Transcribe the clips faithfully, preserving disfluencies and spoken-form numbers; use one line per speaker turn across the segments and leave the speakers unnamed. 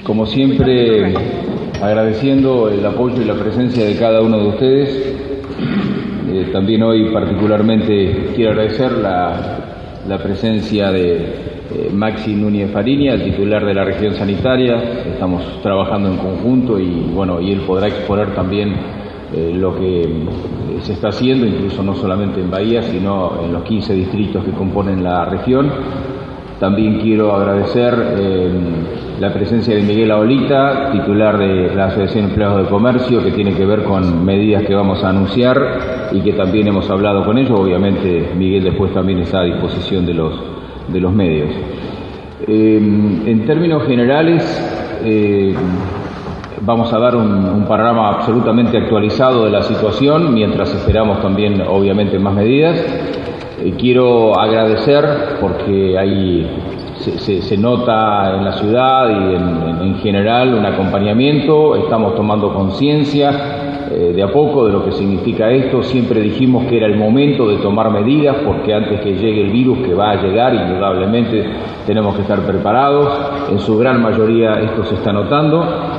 Como siempre, agradeciendo el apoyo y la presencia de cada uno de ustedes. Eh, también hoy particularmente quiero agradecer la, la presencia de eh, Maxi Núñez Fariña, el titular de la región sanitaria. Estamos trabajando en conjunto y bueno, y él podrá exponer también eh, lo que eh, se está haciendo, incluso no solamente en Bahía, sino en los quince distritos que componen la región. También quiero agradecer eh, la presencia de Miguel Aolita, titular de la Asociación de Empleados de Comercio, que tiene que ver con medidas que vamos a anunciar y que también hemos hablado con ellos. Obviamente Miguel después también está a disposición de los, de los medios. Eh, en términos generales, eh, vamos a dar un, un panorama absolutamente actualizado de la situación, mientras esperamos también obviamente más medidas. Eh, quiero agradecer porque hay, se, se, se nota en la ciudad y en, en general un acompañamiento. Estamos tomando conciencia eh, de a poco de lo que significa esto. Siempre dijimos que era el momento de tomar medidas porque antes que llegue el virus, que va a llegar indudablemente, tenemos que estar preparados. En su gran mayoría esto se está notando.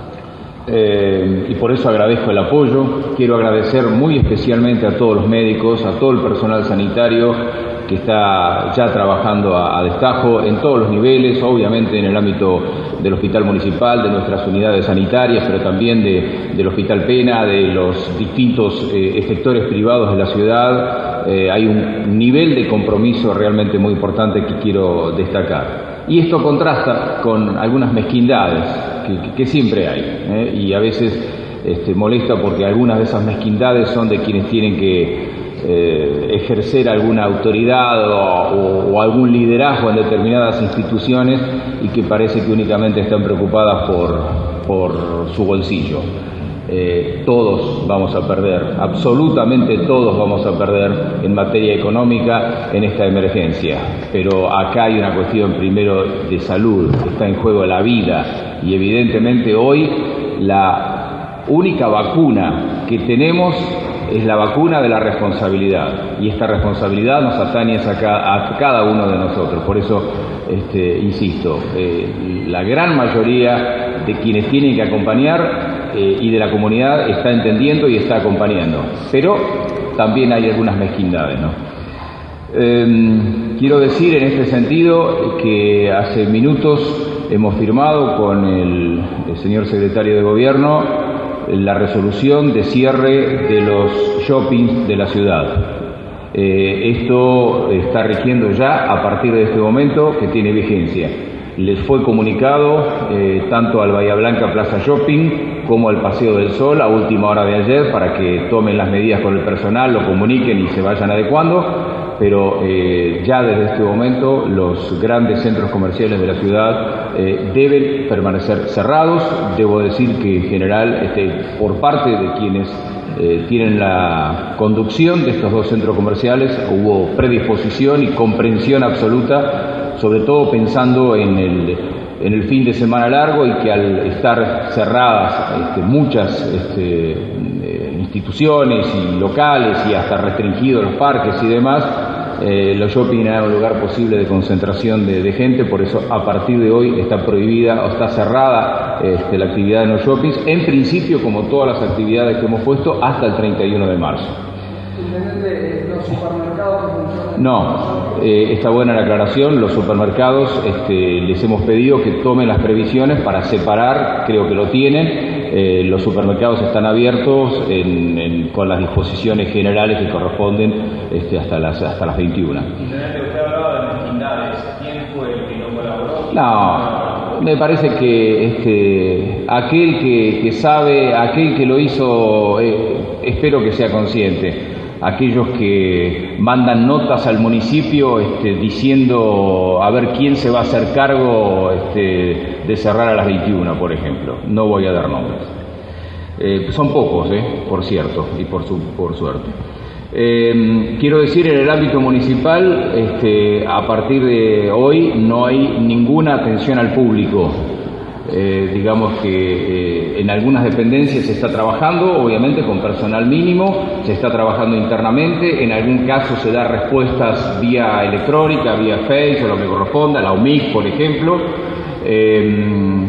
Eh, y por eso agradezco el apoyo. Quiero agradecer muy especialmente a todos los médicos, a todo el personal sanitario que está ya trabajando a, a destajo en todos los niveles, obviamente en el ámbito del Hospital Municipal, de nuestras unidades sanitarias, pero también de, del Hospital Pena, de los distintos eh, efectores privados de la ciudad. Eh, hay un nivel de compromiso realmente muy importante que quiero destacar. Y esto contrasta con algunas mezquindades que, que, que siempre hay, ¿eh? Y a veces este, molesta porque algunas de esas mezquindades son de quienes tienen que eh, ejercer alguna autoridad o, o, o algún liderazgo en determinadas instituciones y que parece que únicamente están preocupadas por, por su bolsillo. Eh, todos vamos a perder, absolutamente todos vamos a perder en materia económica en esta emergencia, pero acá hay una cuestión primero de salud, está en juego la vida y evidentemente hoy la única vacuna que tenemos es la vacuna de la responsabilidad y esta responsabilidad nos atañe a, ca a cada uno de nosotros. Por eso, este, insisto, eh, la gran mayoría de quienes tienen que acompañar Eh, y de la comunidad está entendiendo y está acompañando, pero también hay algunas mezquindades, ¿no? Eh, quiero decir en este sentido que hace minutos hemos firmado con el, el señor secretario de Gobierno la resolución de cierre de los shoppings de la ciudad. Eh, esto está rigiendo ya a partir de este momento que tiene vigencia. Les fue comunicado eh, tanto al Bahía Blanca Plaza Shopping como al Paseo del Sol a última hora de ayer para que tomen las medidas con el personal, lo comuniquen y se vayan adecuando, pero eh, ya desde este momento los grandes centros comerciales de la ciudad eh, deben permanecer cerrados. Debo decir que en general, este, por parte de quienes eh, tienen la conducción de estos dos centros comerciales, hubo predisposición y comprensión absoluta, sobre todo pensando en el, en el fin de semana largo y que al estar cerradas este, muchas este, eh, instituciones y locales y hasta restringidos los parques y demás, eh, los shopping eran un lugar posible de concentración de, de gente. Por eso a partir de hoy está prohibida o está cerrada este, la actividad en los shoppings, en principio como todas las actividades que hemos puesto hasta el treinta y uno de marzo.
¿Los supermercados que funcionan?
No, eh, está buena la aclaración. Los supermercados este, les hemos pedido que tomen las previsiones para separar, creo que lo tienen. Eh, los supermercados están abiertos en, en, con las disposiciones generales que corresponden este, hasta las hasta las veintiuna.
Intendente, usted hablaba de mezquindades. ¿Quién fue el que no colaboró?
No, me parece que este, aquel que, que sabe, aquel que lo hizo, eh, espero que sea consciente. Aquellos que mandan notas al municipio este, diciendo a ver quién se va a hacer cargo este, de cerrar a las veintiuna, por ejemplo. No voy a dar nombres. Eh, son pocos, eh, por cierto, y por, su, por suerte. Eh, quiero decir, en el ámbito municipal, este, a partir de hoy no hay ninguna atención al público. Eh, digamos que eh, en algunas dependencias se está trabajando, obviamente con personal mínimo, se está trabajando internamente, en algún caso se da respuestas vía electrónica, vía Face o lo que corresponda, la O M I C, por ejemplo. Eh,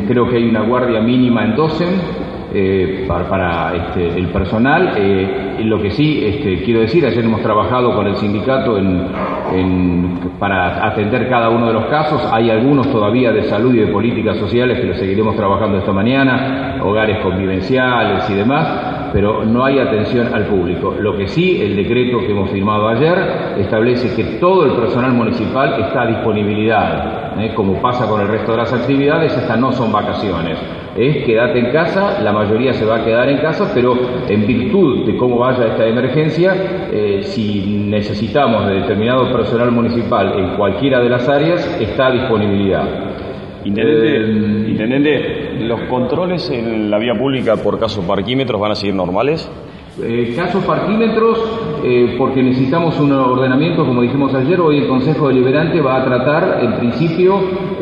creo que hay una guardia mínima en Dosen eh, para, para este, el personal. Eh, lo que sí este, quiero decir, ayer hemos trabajado con el sindicato en, en, para atender cada uno de los casos. Hay algunos todavía de salud y de políticas sociales que los seguiremos trabajando esta mañana, hogares convivenciales y demás, pero no hay atención al público. Lo que sí, el decreto que hemos firmado ayer establece que todo el personal municipal está a disponibilidad, ¿eh? Como pasa con el resto de las actividades, estas no son vacaciones. Es quédate en casa, la mayoría se va a quedar en casa, pero en virtud de cómo vaya esta emergencia, eh, si necesitamos de determinado personal municipal en cualquiera de las áreas, está a disponibilidad.
Intendente, eh, Intendente, ¿los controles en la vía pública por caso parquímetros van a seguir normales?
Eh, casos parquímetros, eh, porque necesitamos un ordenamiento, como dijimos ayer. Hoy el Consejo Deliberante va a tratar, en principio,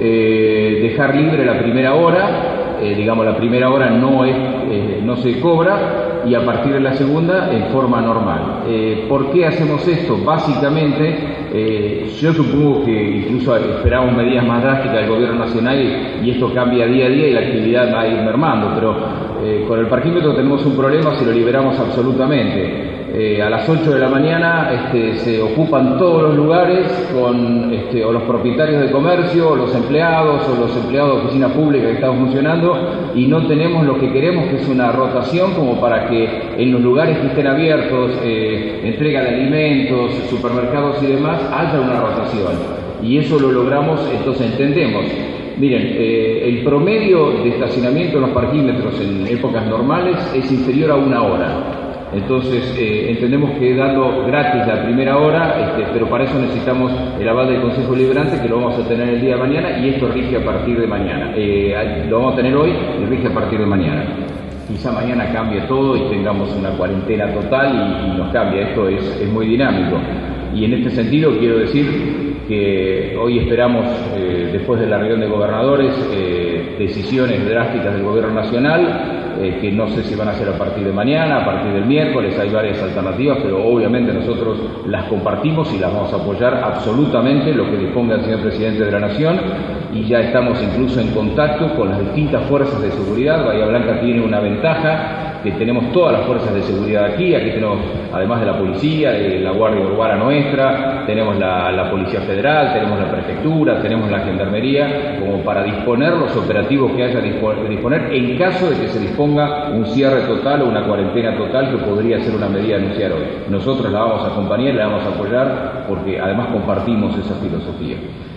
eh, dejar libre la primera hora. Eh, digamos, la primera hora no es eh, no se cobra, y a partir de la segunda en forma normal. Eh, ¿Por qué hacemos esto? Básicamente, eh, yo supongo que incluso esperamos medidas más drásticas del Gobierno Nacional y esto cambia día a día y la actividad va a ir mermando, pero eh, con el parquímetro tenemos un problema si lo liberamos absolutamente. Eh, a las ocho de la mañana este, se ocupan todos los lugares con este, o los propietarios de comercio, o los empleados, o los empleados de oficina pública que están funcionando, y no tenemos lo que queremos, que es una rotación como para que en los lugares que estén abiertos, eh, entrega de alimentos, supermercados y demás, haya una rotación. Y eso lo logramos, entonces entendemos. Miren, eh, el promedio de estacionamiento en los parquímetros en épocas normales es inferior a una hora. Entonces, eh, entendemos que dando gratis la primera hora, este, pero para eso necesitamos el aval del Consejo Deliberante, que lo vamos a tener el día de mañana, y esto rige a partir de mañana. Eh, lo vamos a tener hoy y rige a partir de mañana. Quizá mañana cambie todo y tengamos una cuarentena total y, y nos cambia. Esto es, es muy dinámico. Y en este sentido quiero decir que hoy esperamos, eh, después de la reunión de gobernadores, eh, decisiones drásticas del Gobierno Nacional, eh, que no sé si van a ser a partir de mañana, a partir del miércoles. Hay varias alternativas, pero obviamente nosotros las compartimos y las vamos a apoyar absolutamente, lo que disponga el señor Presidente de la Nación, y ya estamos incluso en contacto con las distintas fuerzas de seguridad. Bahía Blanca tiene una ventaja, que tenemos todas las fuerzas de seguridad aquí. Aquí tenemos, además de la policía, eh, la Guardia Urbana nuestra, tenemos la, la Policía Federal, tenemos la Prefectura, tenemos la Gendarmería, como para disponer los operativos que haya que disponer en caso de que se disponga un cierre total o una cuarentena total, que podría ser una medida a anunciar hoy. Nosotros la vamos a acompañar, la vamos a apoyar, porque además compartimos esa filosofía.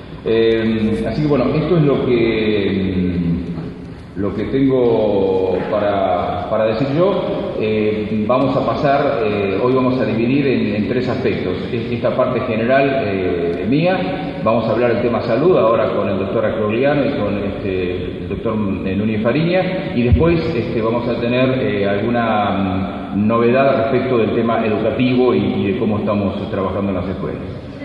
Eh, así que bueno, esto es lo que lo que tengo para, para decir yo. Eh, vamos a pasar, eh, hoy vamos a dividir en, en tres aspectos. Esta parte general eh, mía, vamos a hablar del tema salud ahora con el doctor Acrogliano y con este, el doctor Núñez Fariña, y después este, vamos a tener eh, alguna um, novedad respecto del tema educativo y, y de cómo estamos trabajando en las escuelas.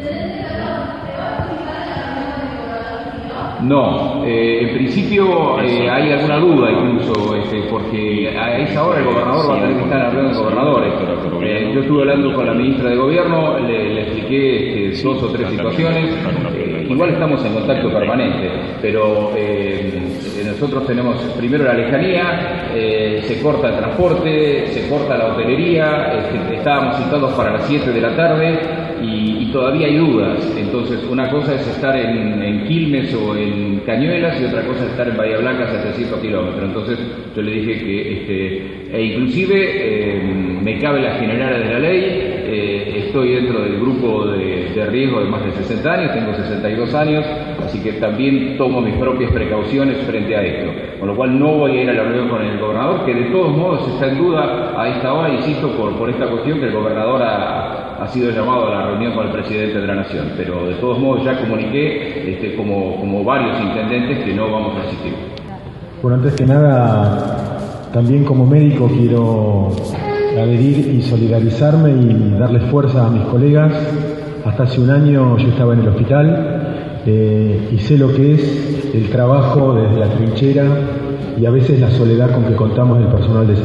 No, eh, en principio eh, hay alguna duda incluso, este, porque a esa hora el gobernador va a tener que estar hablando de gobernadores. Eh, yo estuve hablando con la ministra de Gobierno, le, le expliqué este, dos o tres situaciones. Eh, igual estamos en contacto permanente, pero eh, nosotros tenemos primero la lejanía, eh, se corta el transporte, se corta la hotelería, este, estábamos citados para las siete de la tarde. Y, y todavía hay dudas. Entonces, una cosa es estar en, en Quilmes o en Cañuelas, y otra cosa es estar en Bahía Blanca a setecientos kilómetros. Entonces, yo le dije que, este, e inclusive, eh, me cabe las generales de la ley. Eh, estoy dentro del grupo de, de riesgo de más de sesenta años, tengo sesenta y dos años, así que también tomo mis propias precauciones frente a esto. Con lo cual, no voy a ir a la reunión con el gobernador, que de todos modos está en duda a esta hora, insisto, por, por esta cuestión que el gobernador ha, ha sido llamado a la reunión con el presidente de la Nación, pero de todos modos ya comuniqué, este, como, como varios intendentes, que no vamos a asistir.
Bueno, antes que nada, también como médico quiero adherir y solidarizarme y darle fuerza a mis colegas. Hasta hace un año yo estaba en el hospital eh, y sé lo que es el trabajo desde la trinchera y a veces la soledad con que contamos el personal de salud.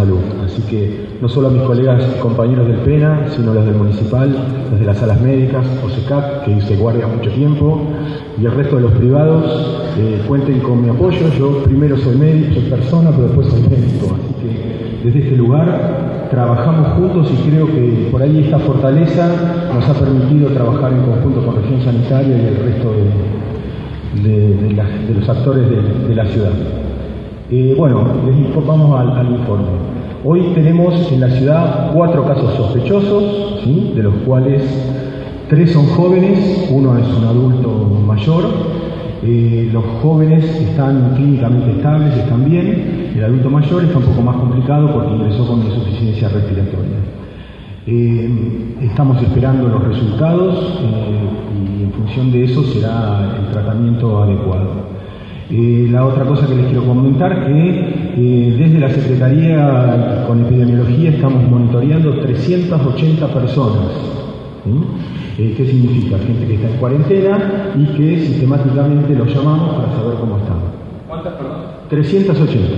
Así que no solo a mis colegas y compañeros del PENA, sino los del municipal, los de las salas médicas, OSECAC, que hice guardia mucho tiempo, y el resto de los privados, eh, cuenten con mi apoyo. Yo primero soy médico, soy persona, pero después soy médico. Así que desde este lugar trabajamos juntos y creo que por ahí esta fortaleza nos ha permitido trabajar en conjunto con Región Sanitaria y el resto de, de, de, la, de los actores de, de la ciudad. Eh, bueno, les informamos al, al informe. Hoy tenemos en la ciudad cuatro casos sospechosos, ¿sí?, de los cuales tres son jóvenes, uno es un adulto mayor. Eh, los jóvenes están clínicamente estables, están bien. El adulto mayor está un poco más complicado porque ingresó con insuficiencia respiratoria. Eh, estamos esperando los resultados eh, y en función de eso será el tratamiento adecuado. Eh, la otra cosa que les quiero comentar que eh, desde la Secretaría con Epidemiología estamos monitoreando trescientas ochenta personas. ¿Sí? Eh, ¿Qué significa? Gente que está en cuarentena y que sistemáticamente los llamamos para saber cómo están.
¿Cuántas, perdón?
trescientas ochenta.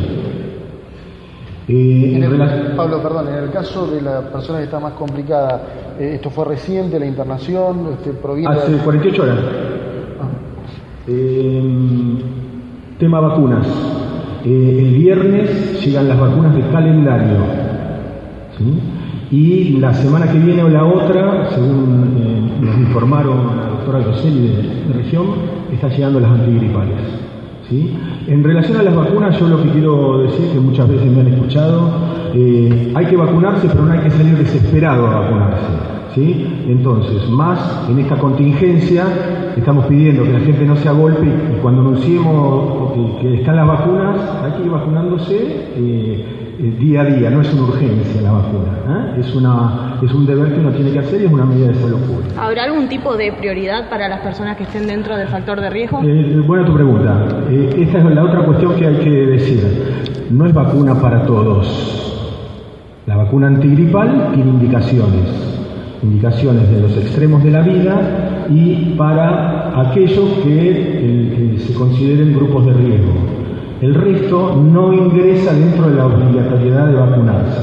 Eh,
en el,
relación...
Pablo, perdón, en el caso de la persona que está más complicada, eh, ¿esto fue reciente, la internación? Este, proviene
Hace
de...
cuarenta y ocho horas.
Ah.
Eh, tema vacunas. Eh, el viernes llegan las vacunas de calendario. ¿Sí? Y la semana que viene o la otra, según eh, nos informaron la doctora Grosselli de, de región, están llegando las antigripales. ¿Sí? En relación a las vacunas, yo lo que quiero decir, que muchas veces me han escuchado, eh, hay que vacunarse, pero no hay que salir desesperado a vacunarse. ¿Sí? Entonces, más en esta contingencia, estamos pidiendo que la gente no se agolpe y cuando anunciemos que, que están las vacunas, hay que ir vacunándose eh, eh, día a día, no es una urgencia la vacuna, ¿eh? es, una, es un deber que uno tiene que hacer y es una medida de salud pública.
¿Habrá algún tipo de prioridad para las personas que estén dentro del factor de riesgo?
Eh, buena tu pregunta. Eh, esta es la otra cuestión que hay que decir. No es vacuna para todos. La vacuna antigripal tiene indicaciones. indicaciones de los extremos de la vida y para aquellos que eh, se consideren grupos de riesgo. El resto no ingresa dentro de la obligatoriedad de vacunarse.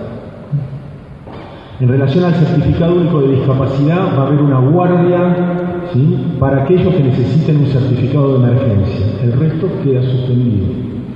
En relación al certificado único de discapacidad va a haber una guardia, ¿sí?, para aquellos que necesiten un certificado de emergencia. El resto queda suspendido.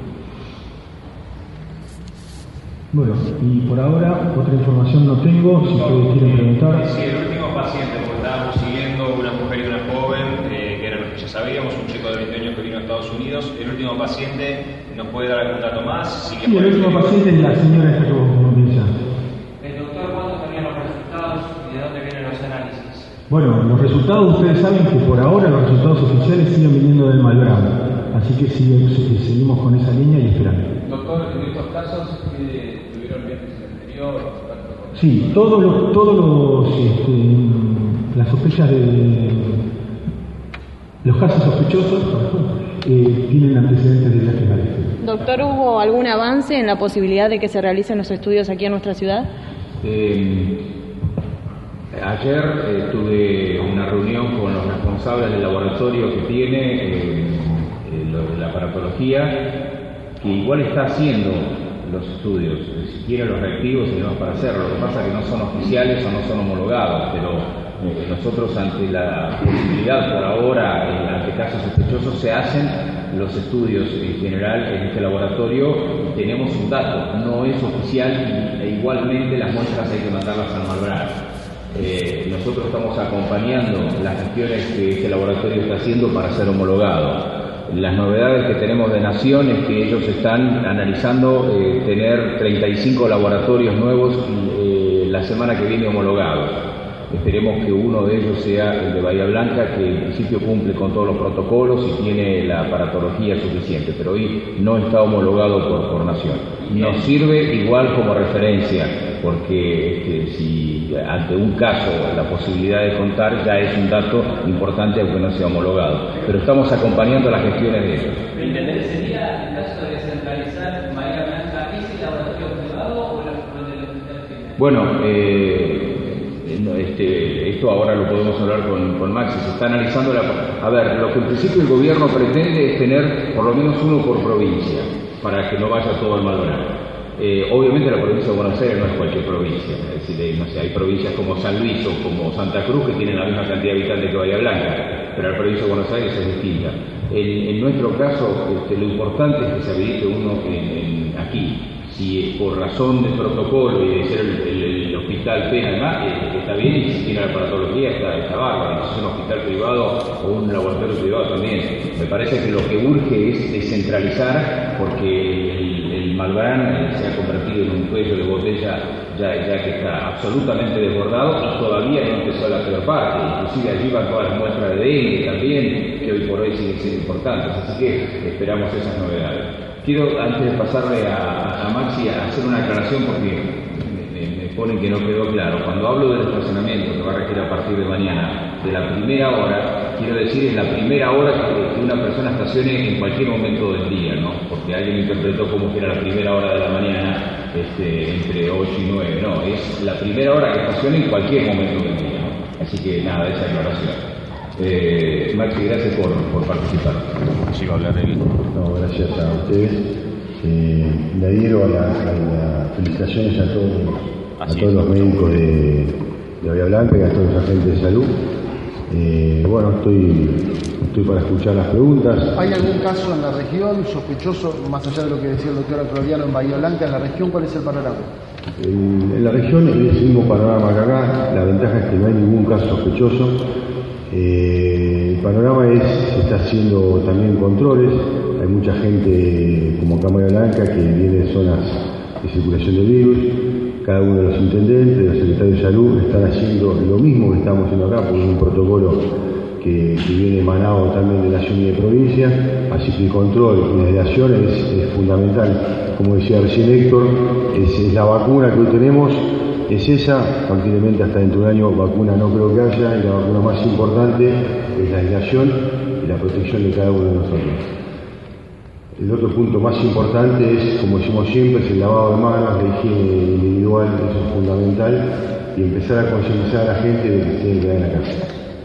Bueno, y por ahora otra información no tengo, si ustedes quieren preguntar.
Sí, el último paciente, porque estábamos siguiendo una mujer y una joven, eh, que era lo que ya sabíamos, un chico de veinte años que vino a Estados Unidos. El último paciente, ¿nos puede dar algún dato más?
Sí, el último paciente es la señora esta que vos mencionaste.
El doctor, ¿cuándo tenían los resultados y de dónde vienen los análisis?
Bueno, los resultados, ustedes saben que por ahora los resultados oficiales siguen viniendo del Malbrán, así que sigue, seguimos con esa línea y esperando.
Doctor, en estos casos, ¿qué tuvieron viajes anteriores?
Sí, todos los, todos los, este, las sospechas de los casos sospechosos eh, tienen antecedentes de viajes al exterior.
Doctor, ¿hubo algún avance en la posibilidad de que se realicen los estudios aquí en nuestra ciudad?
Eh, ayer eh, tuve una reunión con los responsables del laboratorio que tiene eh, eh, lo de la aparatología, que igual está haciendo los estudios, si quiere los reactivos y demás para hacerlo. Lo que pasa es que no son oficiales o no son homologados, pero eh, nosotros ante la posibilidad por ahora, eh, ante casos sospechosos, se hacen los estudios en general en este laboratorio y tenemos un dato, no es oficial y, e igualmente las muestras hay que mandarlas al Malbrán. Eh, nosotros estamos acompañando las gestiones que este laboratorio está haciendo para ser homologado. Las novedades que tenemos de Nación es que ellos están analizando eh, tener treinta y cinco laboratorios nuevos eh, la semana que viene homologados. Esperemos que uno de ellos sea el de Bahía Blanca, que en principio cumple con todos los protocolos y tiene la aparatología suficiente, pero hoy no está homologado por, por Nación. Nos sirve igual como referencia, porque este, si ante un caso la posibilidad de contar ya es un dato importante aunque no sea homologado. Pero estamos acompañando las gestiones de ellos.
¿Entender sería el caso de descentralizar Bahía Blanca ese laboratorio privado o los del hospital general?
Bueno, eh, Este, esto ahora lo podemos hablar con, con Maxi, se está analizando la... A ver, lo que en principio el gobierno pretende es tener por lo menos uno por provincia, para que no vaya todo al Malbrán. Eh, obviamente la provincia de Buenos Aires no es cualquier provincia, es decir, no sé, hay provincias como San Luis o como Santa Cruz que tienen la misma cantidad de habitantes que Bahía Blanca, pero la provincia de Buenos Aires es distinta. En, en nuestro caso, este, lo importante es que se habilite uno en, en, aquí. Si por razón de protocolo y de ser el, el, el hospital Pena, además, eh, está bien, y si tiene la aparatología está, está bárbaro, si es un hospital privado o un laboratorio privado también. Me parece que lo que urge es descentralizar, porque el, el Malbrán se ha convertido en un cuello de botella ya, ya que está absolutamente desbordado y todavía no empezó la peor parte. Inclusive allí van todas las muestras de dengue también, que hoy por hoy siguen siendo importantes, así que esperamos esas novedades. Quiero, antes de pasarle a, a Maxi, a hacer una aclaración porque me, me, me ponen que no quedó claro. Cuando hablo del estacionamiento, que va a regir a partir de mañana, de la primera hora, quiero decir es la primera hora que, que una persona estacione en cualquier momento del día, ¿no? Porque alguien interpretó como que era la primera hora de la mañana, este, entre ocho y nueve, no, es la primera hora que estacione en cualquier momento del día, ¿no? Así que nada, esa aclaración. Eh, Maxi, gracias por, por participar.
Sí, va a hablar él.
No, gracias a ustedes. Eh, le adhiero a las felicitaciones a todos, a todos los médicos de, de Bahía Blanca y a todos los agentes de salud. Eh, bueno, estoy, estoy para escuchar las preguntas.
¿Hay algún caso en la región sospechoso, más allá de lo que decía el doctor Acroliano en Bahía Blanca, en la región? ¿Cuál es el panorama?
En, en la región es el mismo panorama que acá. La ventaja es que no hay ningún caso sospechoso. Eh, el panorama es, se está haciendo también controles. Hay mucha gente como acá en Bahía Blanca que viene de zonas de circulación del virus. Cada uno de los intendentes, de los secretarios de salud están haciendo lo mismo que estamos haciendo acá, porque es un protocolo que, que viene emanado también de nación y de provincia, así que el control y la aislación es, es fundamental. Como decía recién Héctor, es, es la vacuna que hoy tenemos. Es esa, posiblemente hasta dentro de un año vacuna no creo que haya, y la vacuna más importante es la aislación y la protección de cada uno de nosotros. El otro punto más importante es, como decimos siempre, es el lavado de manos, la higiene individual, eso es fundamental, y empezar a concientizar a la gente de que se tiene que quedar en la casa.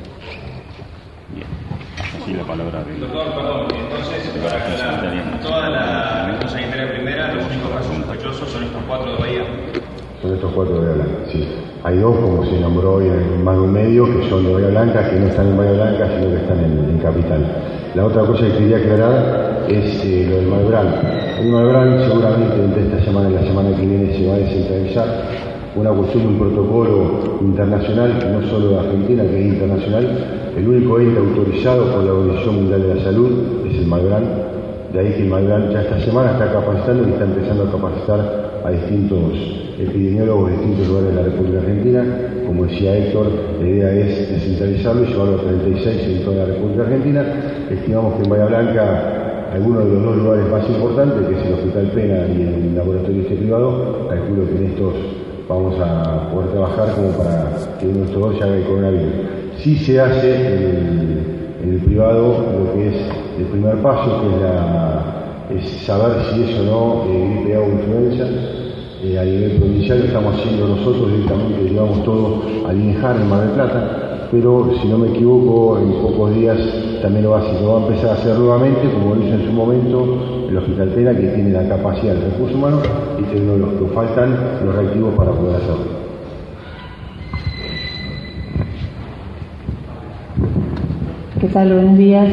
Bien, así la palabra de...
Doctor, perdón, entonces, para aclarar, toda la atención sanitaria primera, los únicos casos sospechosos son estos cuatro de Bahía.
Son estos cuatro de Bahía Blanca, sí. Hay dos, como se nombró hoy en más de un medio, que son de Bahía Blanca, que no están en Bahía Blanca, sino que están en, en Capital. La otra cosa que quería aclarar es eh, lo del Malbrán. El Malbrán seguramente entre esta semana y la semana que viene se va a descentralizar. Una cuestión de un protocolo internacional, no solo de Argentina, que es internacional. El único ente autorizado por la Organización Mundial de la Salud es el Malbrán. De ahí que el Malbrán ya esta semana está capacitando y está empezando a capacitar a distintos epidemiólogos de distintos lugares de la República Argentina. Como decía Héctor, la idea es descentralizarlo y llevarlo a treinta y seis en toda la República Argentina. Estimamos que en Bahía Blanca, alguno de los dos lugares más importantes, que es el Hospital Pena y el laboratorio este privado, calculo que en estos vamos a poder trabajar como para que uno de estos dos ya haga el coronavirus. Sí se hace en el, en el privado lo que es el primer paso, que es, la, es saber si es o no eh, gripe A o influenza. Eh, a nivel provincial lo estamos haciendo nosotros directamente, llevamos todo al INEJAR en Mar del Plata, pero si no me equivoco, en pocos días también lo va, a hacer, lo va a empezar a hacer nuevamente, como lo hizo en su momento el Hospital Pena, que tiene la capacidad del recurso humano y tiene uno de los que faltan los reactivos para poder hacerlo.
¿Qué tal? Buenos días.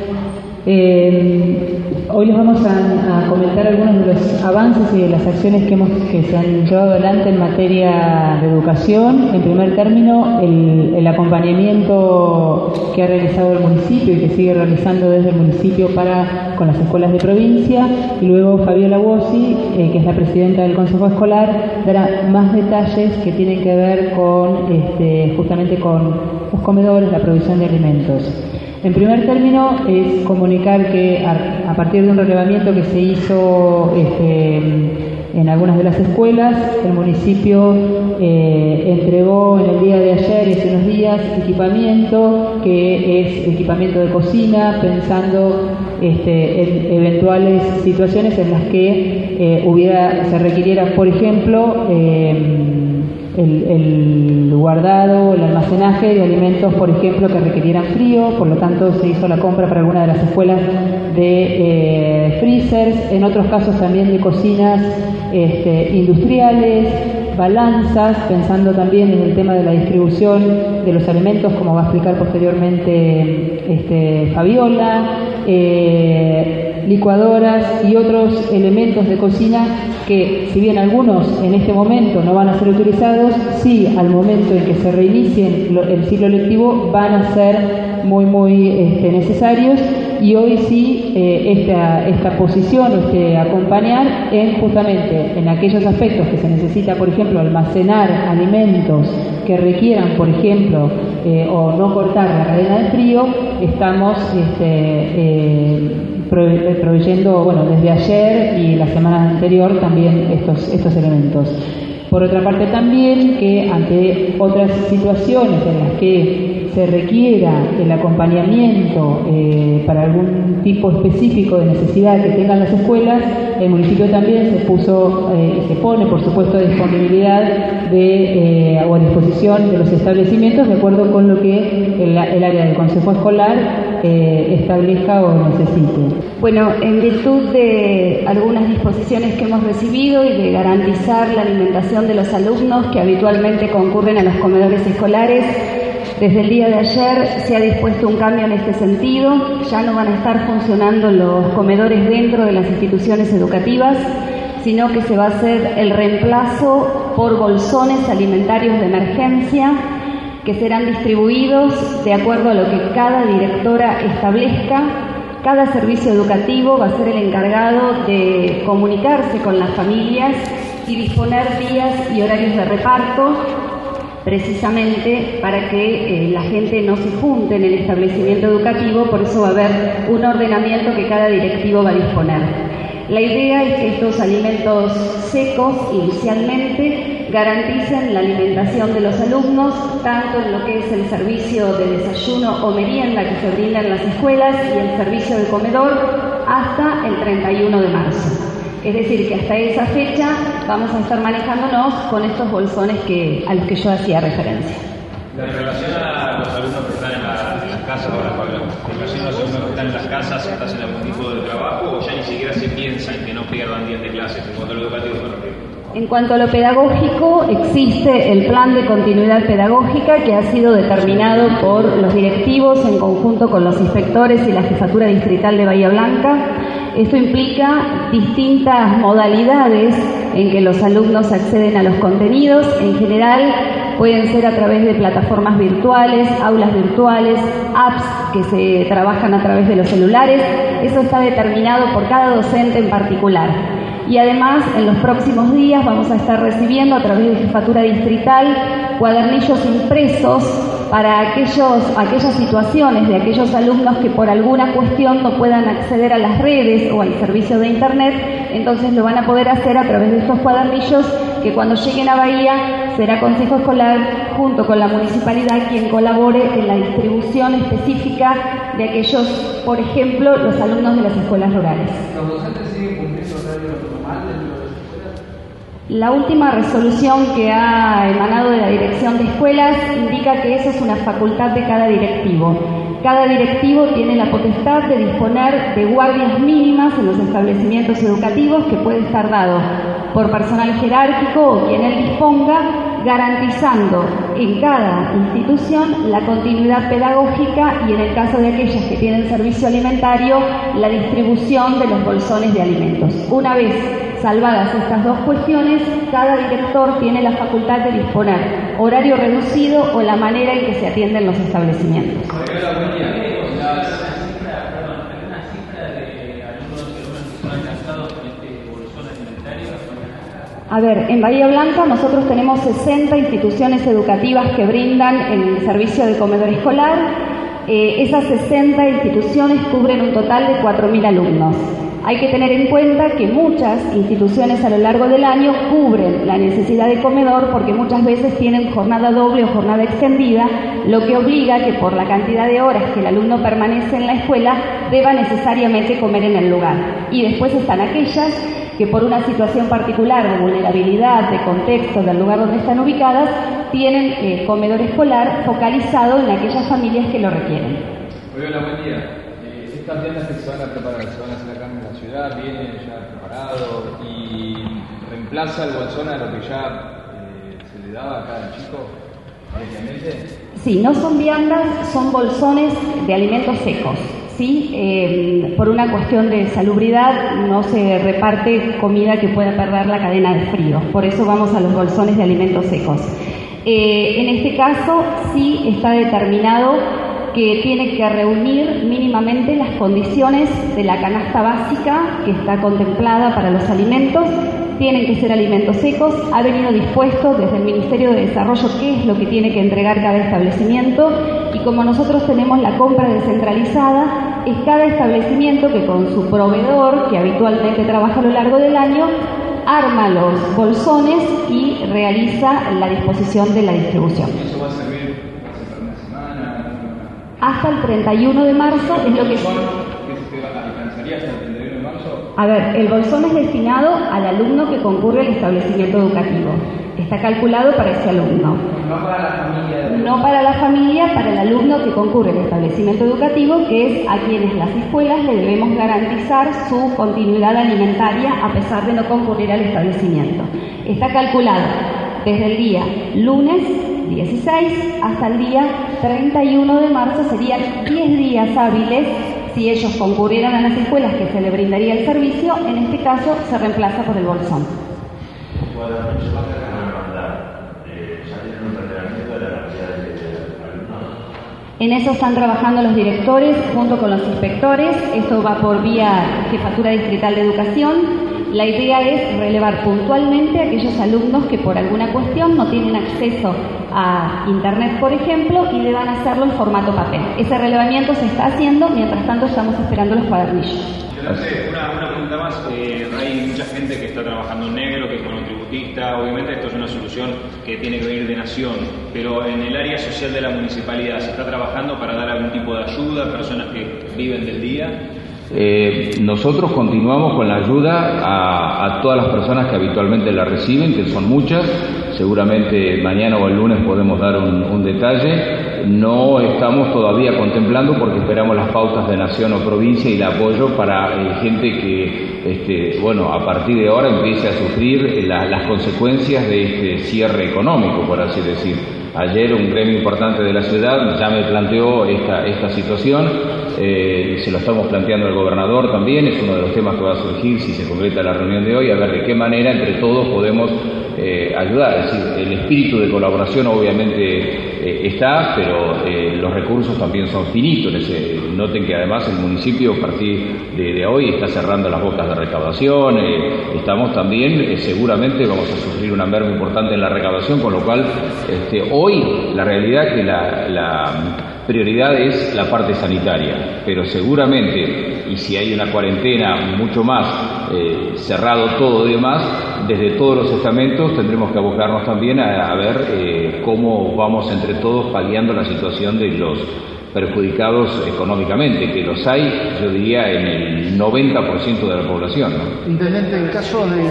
Eh, hoy les vamos a, a comentar algunos de los avances y de las acciones que, hemos, que se han llevado adelante en materia de educación. En primer término, el, el acompañamiento que ha realizado el municipio y que sigue realizando desde el municipio para con las escuelas de provincia. Y luego Fabiola Bossi, eh, que es la presidenta del Consejo Escolar, dará más detalles que tienen que ver con este, justamente con los comedores, la provisión de alimentos. En primer término, es comunicar que a, a partir de un relevamiento que se hizo este, en algunas de las escuelas, el municipio eh, entregó en el día de ayer y hace unos días equipamiento, que es equipamiento de cocina, pensando este, en eventuales situaciones en las que eh, hubiera, se requiriera, por ejemplo, eh, el, el guardado, el almacenaje de alimentos, por ejemplo, que requirieran frío. Por lo tanto, se hizo la compra para alguna de las escuelas de eh, freezers, en otros casos también de cocinas este, industriales, balanzas, pensando también en el tema de la distribución de los alimentos, como va a explicar posteriormente este, Fabiola, eh, licuadoras y otros elementos de cocina que, si bien algunos en este momento no van a ser utilizados, sí al momento en que se reinicie el ciclo lectivo van a ser muy muy este, necesarios. Y hoy sí eh, esta, esta posición, este acompañar en justamente en aquellos aspectos que se necesita, por ejemplo, almacenar alimentos que requieran, por ejemplo, eh, o no cortar la cadena de frío, estamos este, eh, proveyendo, bueno, desde ayer y la semana anterior también estos, estos elementos. Por otra parte también que ante otras situaciones en las que se requiera el acompañamiento eh, para algún tipo específico de necesidad que tengan las escuelas, el municipio también se puso y eh, se pone, por supuesto, a disponibilidad de, eh, o a disposición de los establecimientos de acuerdo con lo que el, el área del Consejo Escolar eh, establezca o necesite.
Bueno, en virtud de algunas disposiciones que hemos recibido y de garantizar la alimentación de los alumnos que habitualmente concurren a los comedores escolares, desde el día de ayer se ha dispuesto un cambio en este sentido. Ya no van a estar funcionando los comedores dentro de las instituciones educativas, sino que se va a hacer el reemplazo por bolsones alimentarios de emergencia que serán distribuidos de acuerdo a lo que cada directora establezca. Cada servicio educativo va a ser el encargado de comunicarse con las familias y disponer días y horarios de reparto, precisamente para que eh, la gente no se junte en el establecimiento educativo. Por eso va a haber un ordenamiento que cada directivo va a disponer. La idea es que estos alimentos secos inicialmente garanticen la alimentación de los alumnos, tanto en lo que es el servicio de desayuno o merienda que se brinda en las escuelas y el servicio de comedor hasta el treinta y uno de marzo. Es decir, que hasta esa fecha vamos a estar manejándonos con estos bolsones que, a los que yo hacía referencia.
En relación a los alumnos que están en, la, en las casas, ahora Pablo, en relación a los alumnos que están en las casas, ¿estás en algún tipo de trabajo o ya ni siquiera se piensa en que no pierdan días de clases en cuanto a lo educativo?
En cuanto a lo pedagógico, existe el plan de continuidad pedagógica que ha sido determinado por los directivos en conjunto con los inspectores y la Jefatura Distrital de Bahía Blanca. Esto implica distintas modalidades en que los alumnos acceden a los contenidos. En general pueden ser a través de plataformas virtuales, aulas virtuales, apps que se trabajan a través de los celulares. Eso está determinado por cada docente en particular. Y además, en los próximos días vamos a estar recibiendo a través de Jefatura Distrital cuadernillos impresos para aquellos, aquellas situaciones de aquellos alumnos que por alguna cuestión no puedan acceder a las redes o al servicio de Internet. Entonces lo van a poder hacer a través de estos cuadernillos que cuando lleguen a Bahía será Consejo Escolar junto con la Municipalidad quien colabore en la distribución específica de aquellos, por ejemplo, los alumnos de las escuelas rurales.
¿Los docentes siguen cumpliendo horario normal dentro de las escuelas?
La última resolución que ha emanado de la Dirección de Escuelas indica que eso es una facultad de cada directivo. Cada directivo tiene la potestad de disponer de guardias mínimas en los establecimientos educativos que puede estar dado por personal jerárquico o quien él disponga, garantizando en cada institución la continuidad pedagógica y en el caso de aquellas que tienen servicio alimentario, la distribución de los bolsones de alimentos. Una vez salvadas estas dos cuestiones, cada director tiene la facultad de disponer horario reducido o la manera en que se atienden los establecimientos. A ver, en Bahía Blanca nosotros tenemos sesenta instituciones educativas que brindan el servicio de comedor escolar. Eh, esas sesenta instituciones cubren un total de cuatro mil alumnos. Hay que tener en cuenta que muchas instituciones a lo largo del año cubren la necesidad de comedor porque muchas veces tienen jornada doble o jornada extendida, lo que obliga a que por la cantidad de horas que el alumno permanece en la escuela deba necesariamente comer en el lugar. Y después están aquellas que por una situación particular de vulnerabilidad, de contexto, del lugar donde están ubicadas, tienen eh, comedor escolar focalizado en aquellas familias que lo requieren.
Hola, buen día. Eh, estas viandas que se van a preparar, se van a hacer acá en la ciudad, vienen ya preparados y reemplaza el bolsón a lo que ya eh, se le daba a cada chico, obviamente.
Sí, no son viandas, son bolsones de alimentos secos. ¿Sí? Eh, por una cuestión de salubridad no se reparte comida que pueda perder la cadena de frío, por eso vamos a los bolsones de alimentos secos. Eh, en este caso sí está determinado que tiene que reunir mínimamente las condiciones de la canasta básica que está contemplada para los alimentos. Tienen que ser alimentos secos. Ha venido dispuesto desde el Ministerio de Desarrollo qué es lo que tiene que entregar cada establecimiento, y como nosotros tenemos la compra descentralizada, es cada establecimiento que con su proveedor, que habitualmente trabaja a lo largo del año, arma los bolsones y realiza la disposición de la distribución.
¿Eso va a servir para una semana?
Hasta el treinta y uno de marzo es lo que...
¿Qué se alcanzaría hasta el treinta y uno de marzo?
A ver, el bolsón es destinado al alumno que concurre al establecimiento educativo. Está calculado para ese alumno.
No para la familia.
No para la familia, para el alumno que concurre al establecimiento educativo, que es a quienes las escuelas le debemos garantizar su continuidad alimentaria a pesar de no concurrir al establecimiento. Está calculado desde el día lunes dieciséis hasta el día treinta y uno de marzo, serían diez días hábiles. Si ellos concurrieran a las escuelas que se le brindaría el servicio, en este caso se reemplaza por el bolsón. En eso están trabajando los directores junto con los inspectores. Esto va por vía Jefatura Distrital de Educación. La idea es relevar puntualmente a aquellos alumnos que por alguna cuestión no tienen acceso a Internet, por ejemplo, y deban hacerlo en formato papel. Ese relevamiento se está haciendo, mientras tanto estamos esperando los cuadernillos.
Una, una pregunta más. Eh, hay mucha gente que está trabajando en negro, que es monotributista. Obviamente esto es una solución que tiene que venir de nación, pero en el área social de la municipalidad, ¿se está trabajando para dar algún tipo de ayuda a personas que viven del día?
Eh, nosotros continuamos con la ayuda a, a todas las personas que habitualmente la reciben, que son muchas. Seguramente mañana o el lunes podemos dar un, un detalle. No estamos todavía contemplando porque esperamos las pautas de nación o provincia y el apoyo para eh, gente que, este, bueno, a partir de ahora empiece a sufrir la, las consecuencias de este cierre económico, por así decir. Ayer un gremio importante de la ciudad ya me planteó esta, esta situación, eh, se lo estamos planteando al gobernador también, es uno de los temas que va a surgir si se concreta la reunión de hoy, a ver de qué manera entre todos podemos eh, ayudar. Es decir, el espíritu de colaboración obviamente eh, está, pero eh, los recursos también son finitos. Ese, noten que además el municipio a partir de, de hoy está cerrando las bocas de recaudación, eh, estamos también, eh, seguramente vamos a sufrir una merma importante en la recaudación, con lo cual este, hoy Hoy la realidad es que la, la prioridad es la parte sanitaria, pero seguramente, y si hay una cuarentena mucho más, eh, cerrado todo y demás, desde todos los estamentos tendremos que abocarnos también a, a ver eh, cómo vamos entre todos paliando la situación de los perjudicados económicamente, que los hay, yo diría, en el noventa por ciento de la población, ¿no?
Intendente, en caso de...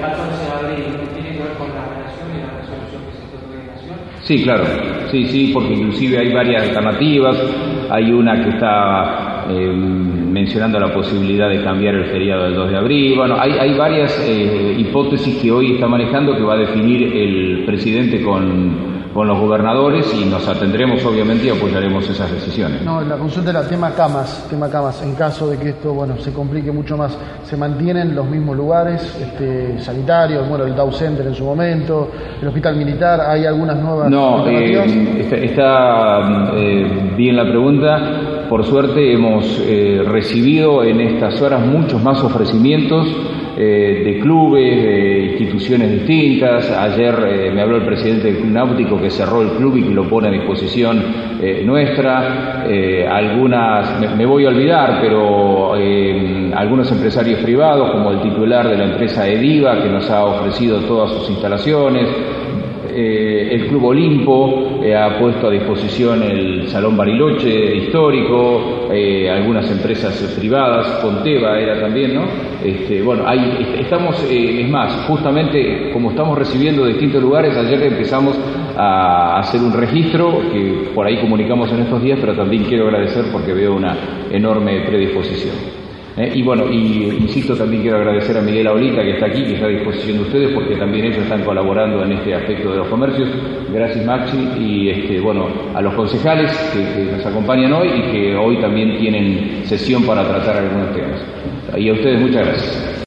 Sí, claro, sí, sí, porque inclusive hay varias alternativas. Hay una que está eh, mencionando la posibilidad de cambiar el feriado del dos de abril. Bueno, hay, hay varias eh, hipótesis que hoy está manejando, que va a definir el presidente con, con los gobernadores, y nos atendremos obviamente y apoyaremos esas decisiones.
No, la consulta era tema camas, tema camas. En caso de que esto, bueno, se complique mucho más, ¿se mantienen los mismos lugares este, sanitarios? Bueno, el Dow Center en su momento, el Hospital Militar, ¿hay algunas nuevas
No,
alternativas?
eh, está, está eh, bien la pregunta. Por suerte hemos eh, recibido en estas horas muchos más ofrecimientos eh, de clubes, de instituciones distintas. Ayer eh, me habló el presidente del Club Náutico, que cerró el club y que lo pone a disposición eh, nuestra. Eh, algunas, me, me voy a olvidar, pero eh, algunos empresarios privados, como el titular de la empresa Ediva, que nos ha ofrecido todas sus instalaciones. Eh, el Club Olimpo eh, ha puesto a disposición el Salón Bariloche histórico, eh, algunas empresas privadas, Ponteva era también, ¿no? Este, bueno, ahí estamos, eh, es más, justamente como estamos recibiendo de distintos lugares, ayer empezamos a hacer un registro que por ahí comunicamos en estos días, pero también quiero agradecer porque veo una enorme predisposición. Eh, y bueno, y insisto, también quiero agradecer a Miguel Aolita, que está aquí, que está a disposición de ustedes, porque también ellos están colaborando en este aspecto de los comercios. Gracias, Maxi, y este, bueno, a los concejales que, que nos acompañan hoy y que hoy también tienen sesión para tratar algunos temas. Y a ustedes muchas gracias.